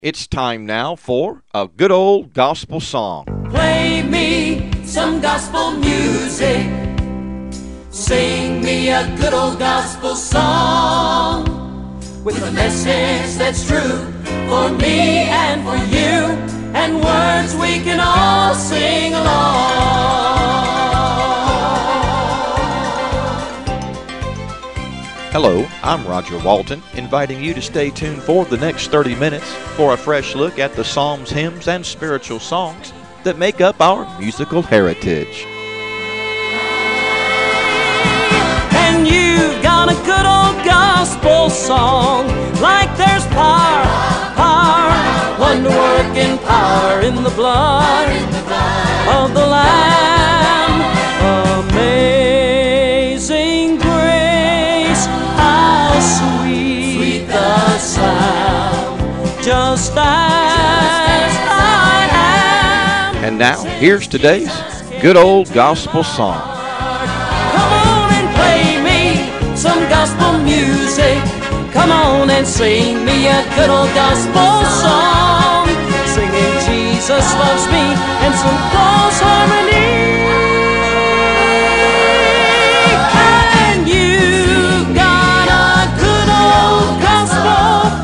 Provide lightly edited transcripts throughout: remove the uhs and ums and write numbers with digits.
It's time now for a good old gospel song. Play me some gospel music. Sing me a good old gospel song with a message that's true for me and for you, and words we can all sing along. Hello, I'm Roger Walton, inviting you to stay tuned for the next 30 minutes for a fresh look at the psalms, hymns, and spiritual songs that make up our musical heritage. And you've got a good old gospel song, like there's power, wonder-working power in the blood of the Lamb. Amazing grace, how sweet the sound, just as I am. And now, here's today's good old gospel song. Come on and play me some gospel music. Come on and sing me a good old gospel song, singing Jesus loves me and some close harmony. And you got a good old gospel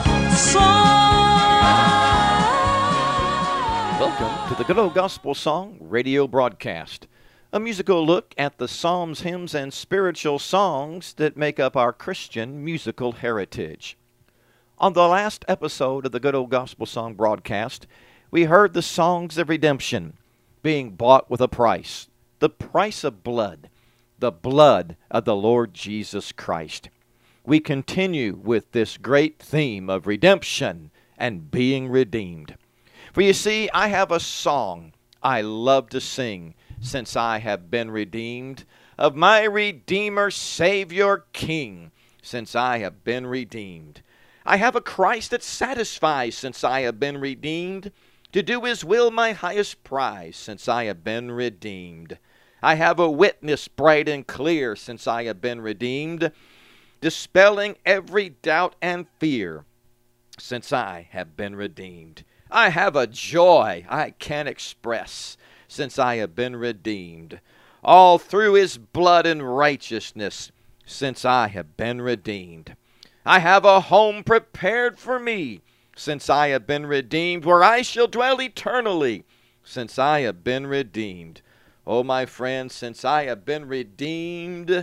song. Welcome to the Good Old Gospel Song radio broadcast, a musical look at the psalms, hymns, and spiritual songs that make up our Christian musical heritage. On the last episode of the Good Old Gospel Song broadcast, we heard the songs of redemption, being bought with a price, the price of blood, the blood of the Lord Jesus Christ. We continue with this great theme of redemption and being redeemed. For you see, I have a song I love to sing since I have been redeemed, of my Redeemer, Savior, King, since I have been redeemed. I have a Christ that satisfies since I have been redeemed, to do His will my highest prize since I have been redeemed. I have a witness bright and clear since I have been redeemed, dispelling every doubt and fear since I have been redeemed. I have a joy I can't express since I have been redeemed, all through His blood and righteousness since I have been redeemed. I have a home prepared for me since I have been redeemed, where I shall dwell eternally since I have been redeemed. Oh, my friends, since I have been redeemed,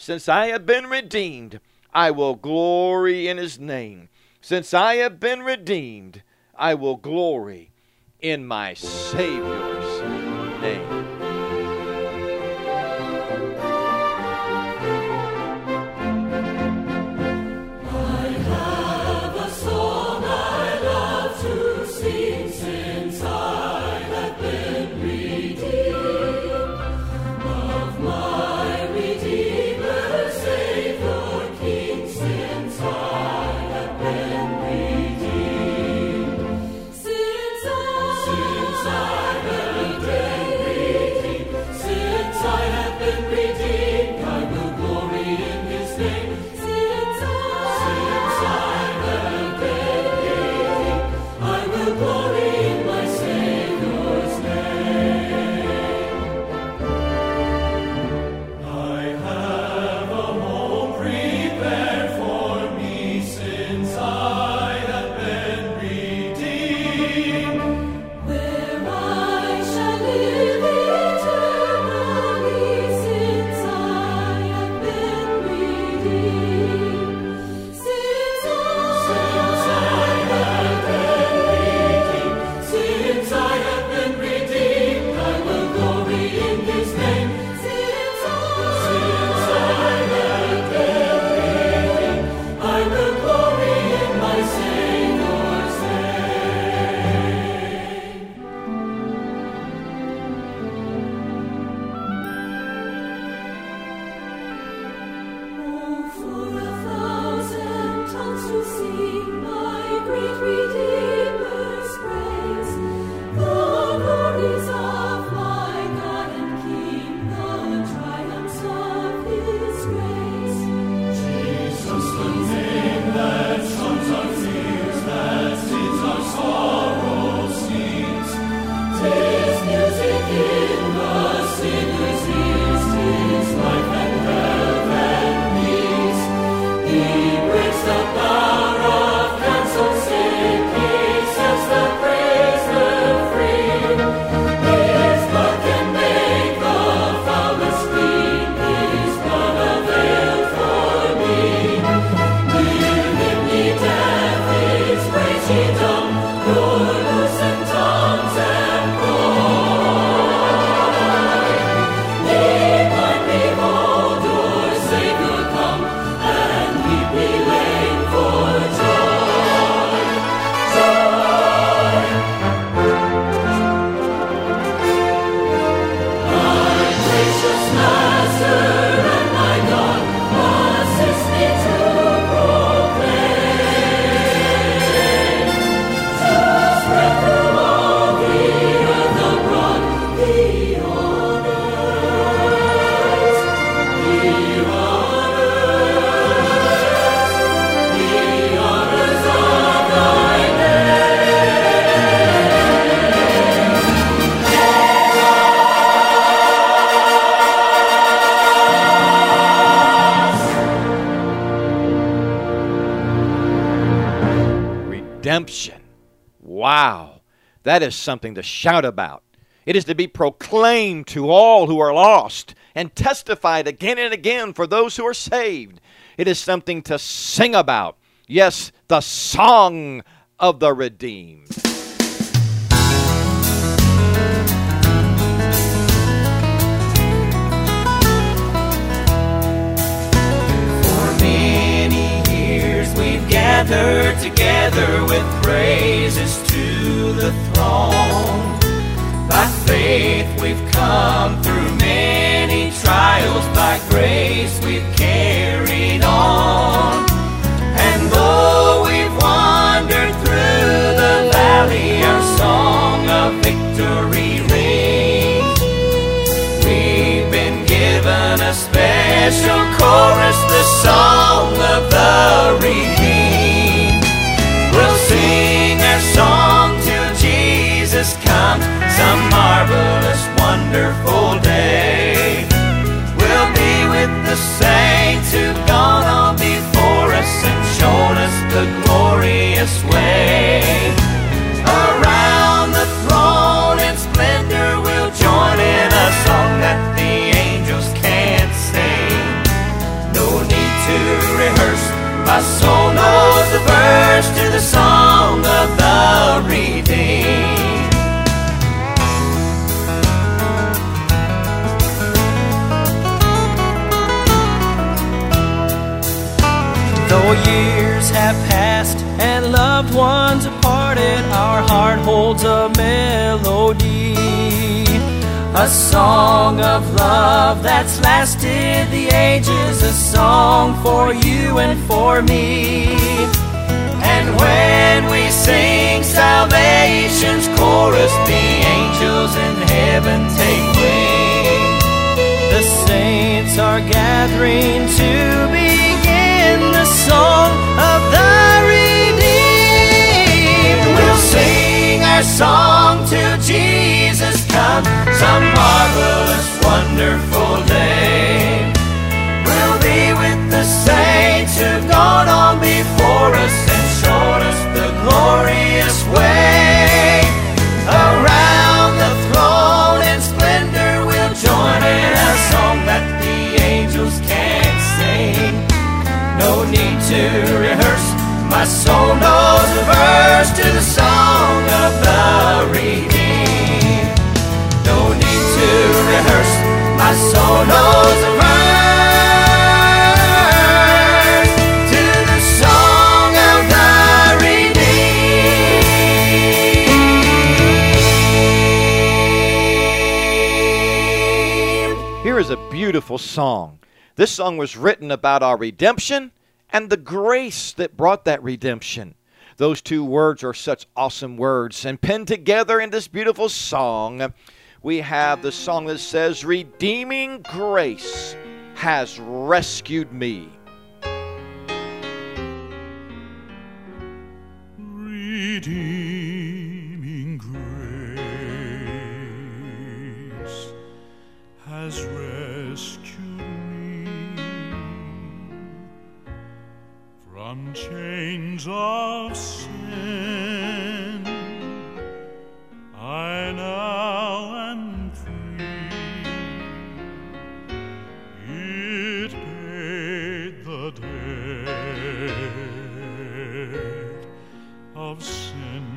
I will glory in His name. Since I have been redeemed, I will glory in my Savior's name. Since I Redemption. Wow, that is something to shout about. It is to be proclaimed to all who are lost and testified again and again for those who are saved. It is something to sing about. Yes, the song of the redeemed. Gathered together with praises to the throne. By faith we've come through many trials. By grace we've carried on. And though we've wandered through the valley, our song of victory rings. We've been given a special chorus, the song of the redeemed. We'll sing our song till Jesus comes, some marvelous, wonderful day. We'll be with the saints who've gone on before us and shown us the glorious way. Around the throne in splendor we'll join in a song that the angels can't sing. No need to rehearse, my soul knows the verse to the song of the redeemed. Though years have passed and loved ones have parted, our heart holds a melody, a song of love that's lasted the ages, a song for you and for me. And when we sing salvation's chorus, the angels in heaven take wing. The saints are gathering to begin the song of the redeemed. We'll sing our song till Jesus comes, some marvelous, wonderful day. We'll be with the saints who've gone on before us and shown us the glorious way. Around the throne in splendor we'll join in a song that the angels can't sing. No need to rehearse, my soul knows the verse to the song of the redeemed. No need to rehearse, my soul knows the verse to the song of the redeemed. Here is a beautiful song. This song was written about our redemption and the grace that brought that redemption. Those two words are such awesome words, and penned together in this beautiful song, we have the song that says, "Redeeming grace has rescued me." Redeeming grace has rescued me from chains of sin. I now am free. It paid the debt of sin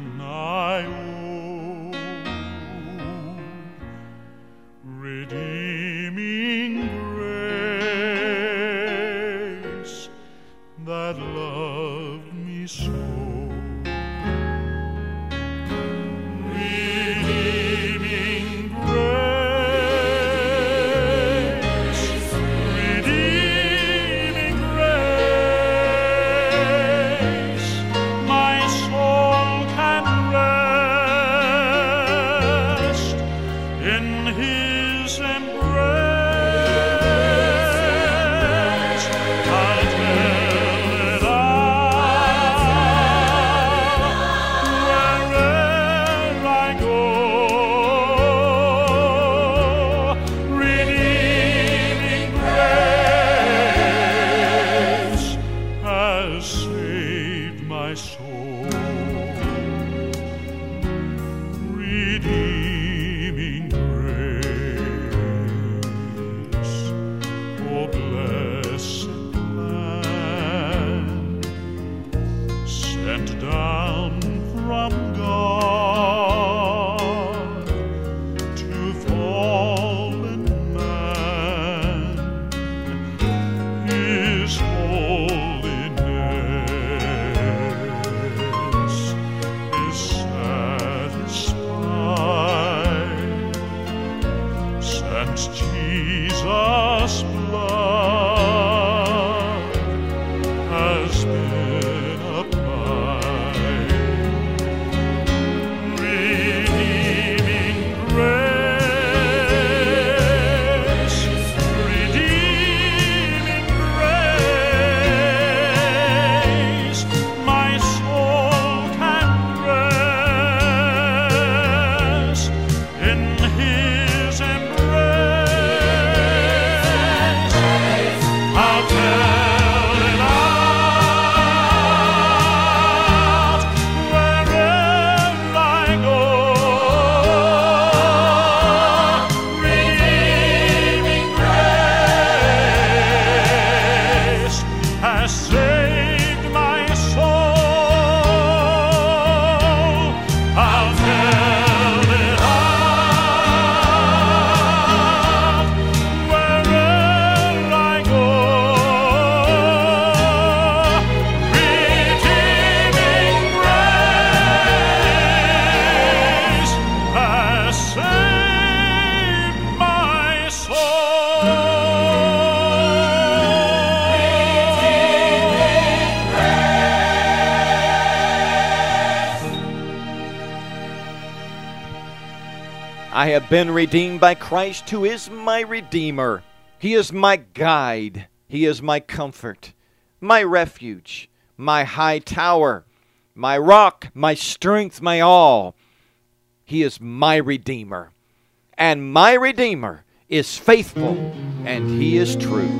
I have been redeemed by Christ, who is my Redeemer. He is my guide. He is my comfort, my refuge, my high tower, my rock, my strength, my all. He is my Redeemer. And my Redeemer is faithful, and He is true.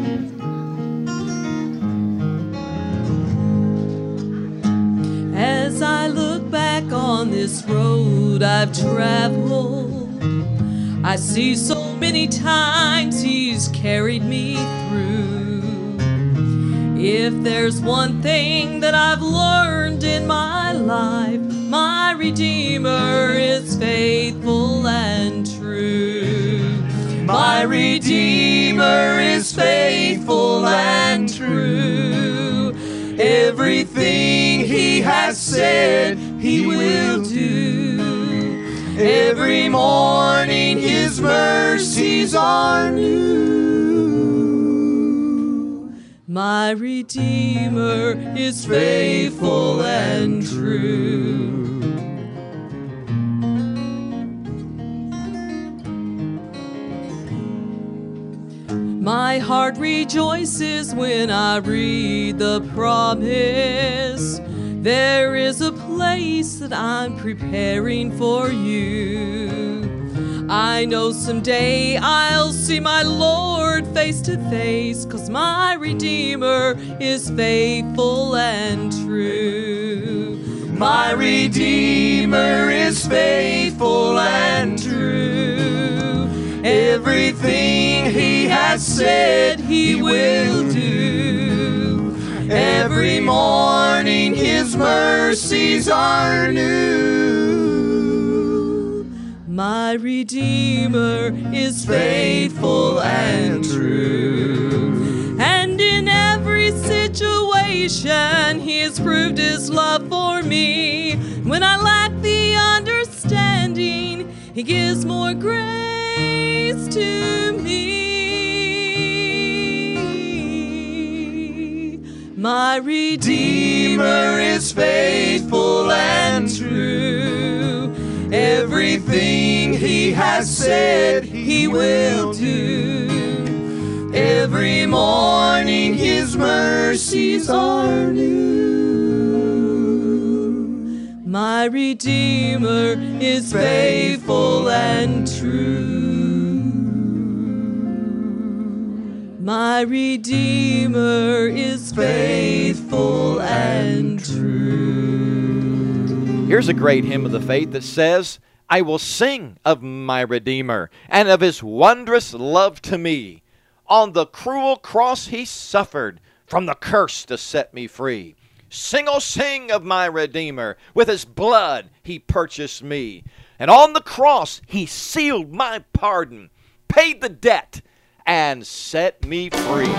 As I look back on this road I've traveled, I see so many times He's carried me through. If there's one thing that I've learned in my life, my Redeemer is faithful and true. My Redeemer is faithful and true. Everything He has said He will do. Every morning His mercies are new. My Redeemer is faithful and true. My heart rejoices when I read the promise. There is a place that I'm preparing for you. I know someday I'll see my Lord face to face, 'cause my Redeemer is faithful and true. My Redeemer is faithful and true. Everything He has said He will do. Every morning His mercies are new. My Redeemer is faithful and true. And in every situation He has proved His love for me. When I lack the understanding, He gives more grace to me. My Redeemer is faithful and true. Everything He has said He will do. Every morning His mercies are new. My Redeemer is faithful and true. My Redeemer is faithful and true. Here's a great hymn of the faith that says, I will sing of my Redeemer and of His wondrous love to me. On the cruel cross He suffered, from the curse to set me free. Sing, oh sing of my Redeemer, with His blood He purchased me. And on the cross He sealed my pardon, paid the debt, and set me free.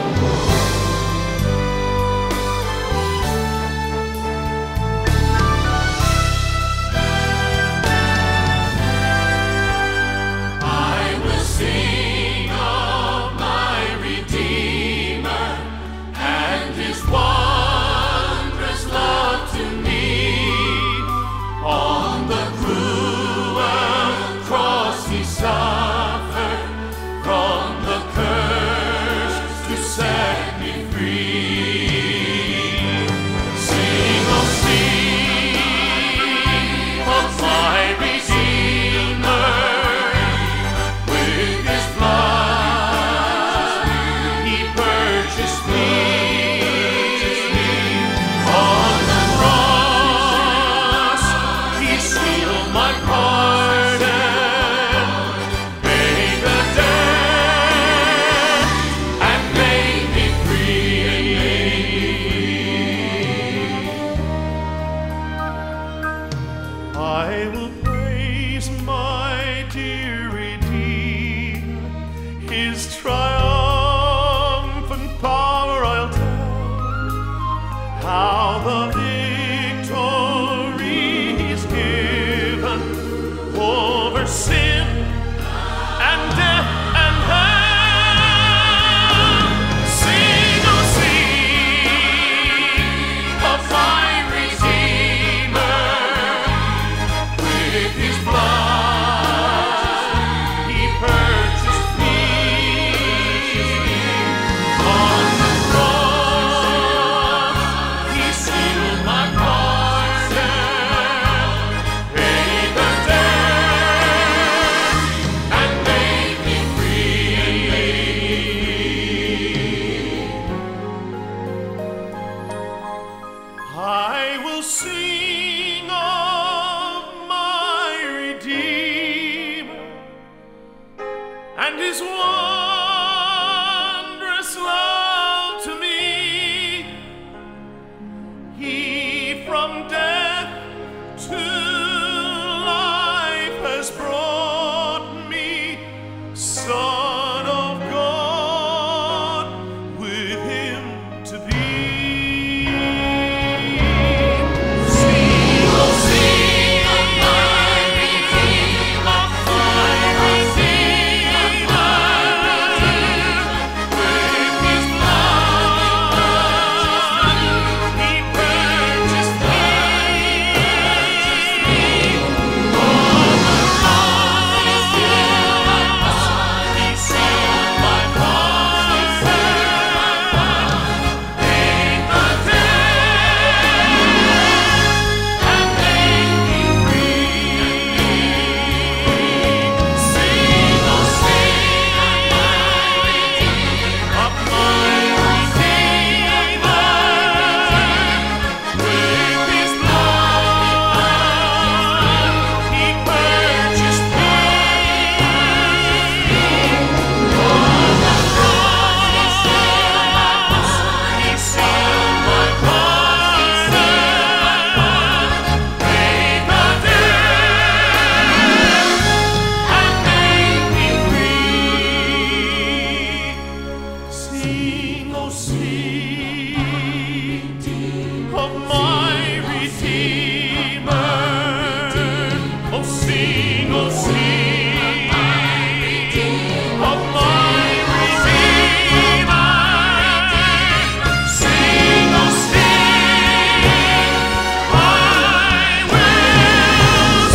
his wondrous love to me. He from death to life has brought me, Son of God, with him to be. Sing, oh sing of my Redeemer, with his blood he purchased me. Sing, oh sing of my Redeemer. Oh sing, oh sing of my Redeemer. Sing, oh sing, I will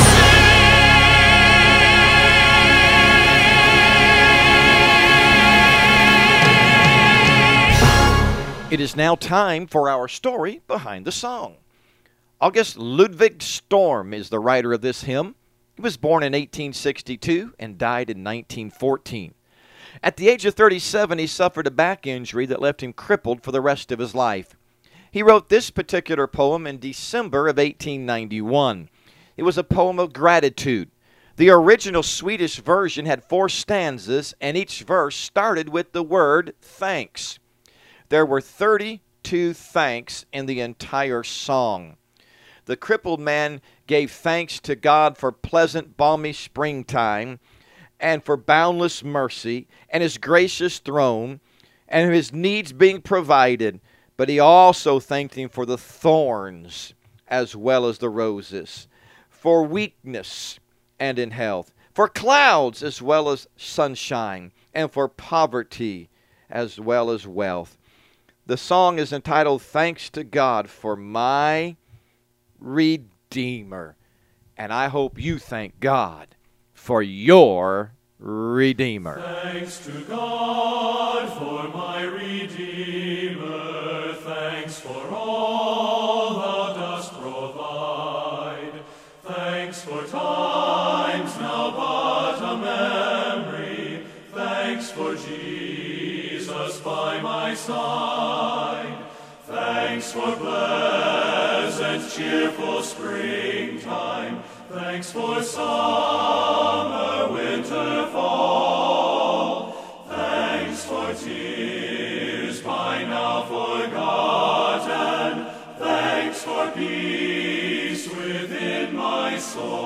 sing. It is now time for our story behind the song. August Ludwig Storm is the writer of this hymn. He was born in 1862 and died in 1914. At the age of 37, he suffered a back injury that left him crippled for the rest of his life. He wrote this particular poem in December of 1891. It was a poem of gratitude. The original Swedish version had 4 stanzas, and each verse started with the word thanks. There were 32 thanks in the entire song. The crippled man gave thanks to God for pleasant, balmy springtime, and for boundless mercy, and his gracious throne, and his needs being provided. But he also thanked him for the thorns as well as the roses, for weakness and in health, for clouds as well as sunshine, and for poverty as well as wealth. The song is entitled, Thanks to God for My Redeemer. And I hope you thank God for your Redeemer. Thanks to God for my Redeemer. Thanks for all thou dost provide. Thanks for times now but a memory. Thanks for Jesus by my side. Thanks for pleasant, cheerful springtime. Thanks for summer, winter, fall. Thanks for tears by now forgotten. Thanks for peace within my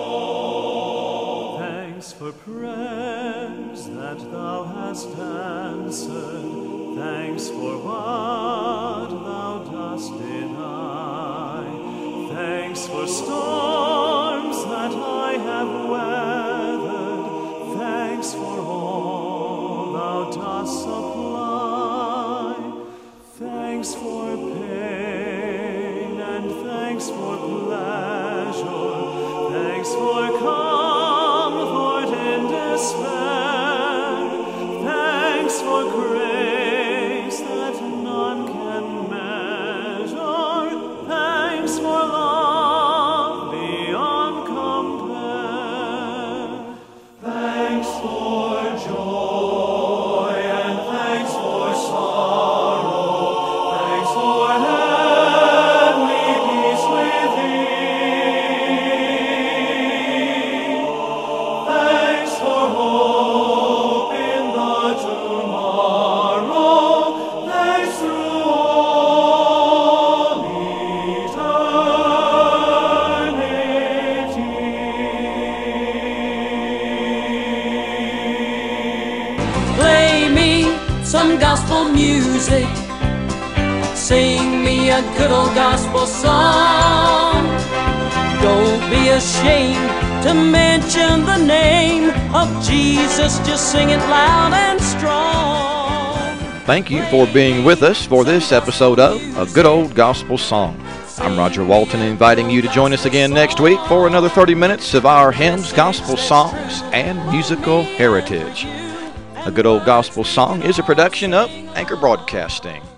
soul. Thanks for prayers that thou hast answered. Thanks for what thou dost deny. Thanks for storms that I have weathered. Thanks for all thou dost supply. Thanks for pain and thanks for pleasure. Thanks for comfort in despair. Thanks for grace that none can measure. Thanks for love some gospel music. Sing me a good old gospel song. Don't be ashamed to mention the name of Jesus. Just sing it loud and strong. Thank you for being with us for this episode of A Good Old Gospel Song. I'm Roger Walton, inviting you to join us again next week for another 30 minutes of our hymns, gospel songs, and musical heritage. A Good Old Gospel Song is a production of Anchor Broadcasting.